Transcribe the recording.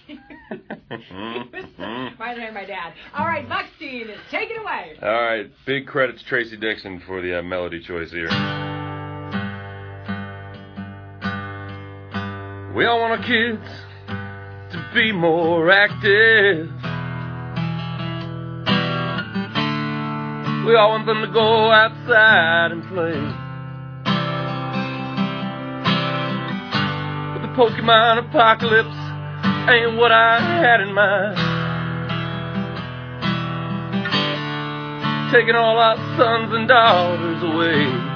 Reminded my dad. All right, Buckstein, take it away. All right, big credits Tracy Dixon for the melody choice here. We all want our kids to be more active. We all want them to go outside and play. But the Pokemon apocalypse ain't what I had in mind. Taking all our sons and daughters away.